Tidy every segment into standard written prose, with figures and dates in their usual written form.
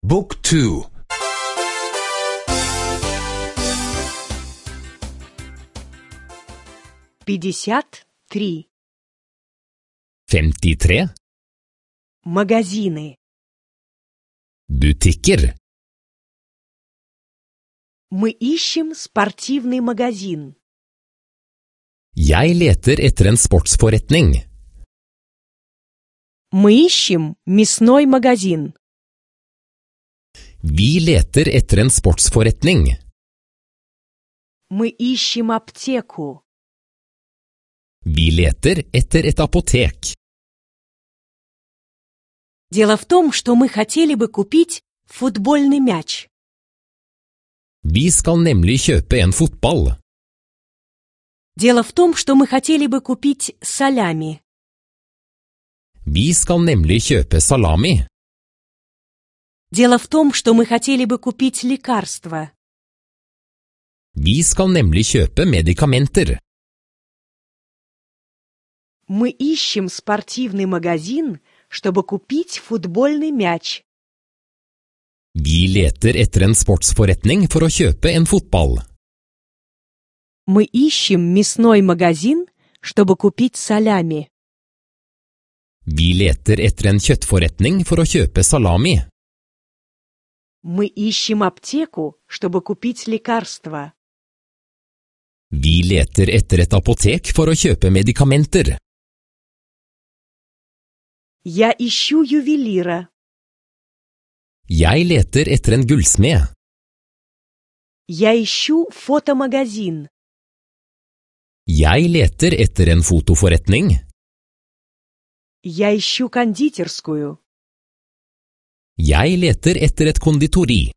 Book 2. 53. 53. Магазины. Butikker. Мы ищем спортивный магазин. Jeg leter etter en sportsforretning. Мы ищем мясной магазин. Vi leter etter en sportsforretning. Мы ищем аптеку. Vi leter etter et apotek. Дело в том, что мы хотели бы купить футбольный мяч. Vi skal nemlig kjøpe en fotball. Дело в том, что мы хотели бы купить салями. Vi skal nemlig kjøpe salami. Дело в том, что мы хотели бы купить лекарства. Vi skal nemlig kjøpe medikamenter. Мы ищем спортивный магазин, чтобы купить футбольный мяч. Vi leter etter en sportsforretning for å kjøpe en fotball. Мы ищем мясной магазин, чтобы купить салями. Vi leter etter en kjøttforretning for å kjøpe salami. Мы ищем аптеку, чтобы купить лекарства. Vi leter etter et apotek for å kjøpe medikamenter. Я ищу ювелира. Jeg leter etter en gullsmed. Я ищу фотомагазин. Jeg leter etter en fotoforretning. Я ищу кондитерскую. Jeg leter etter et konditori.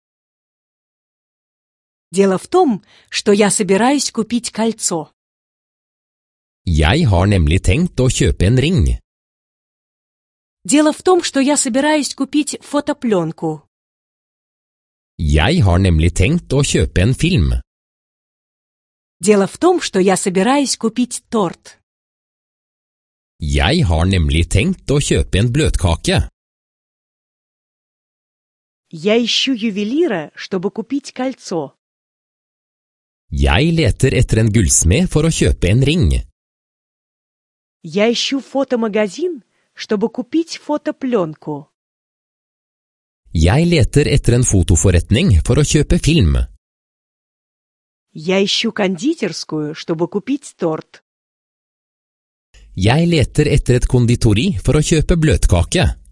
Дело в том, что я собираюсь купить кольцо. Jeg har nemlig tenkt å kjøpe en ring. Дело в том, что я собираюсь купить фотопленку. Jeg har nemlig tenkt å kjøpe en film. Дело в том, что я собираюсь купить торт. Jeg har nemlig tenkt å kjøpe en bløtkake. Я ищу ювелира, чтобы купить кольцо. Jeg leter etter en gullsmed for å kjøpe en ring. Я ищу фотомагазин, чтобы купить фотопленку. Jeg leter etter en fotoforretning for å kjøpe film. Я ищу кондитерскую, чтобы купить торт. Jeg leter etter et konditori for å kjøpe bløtkake.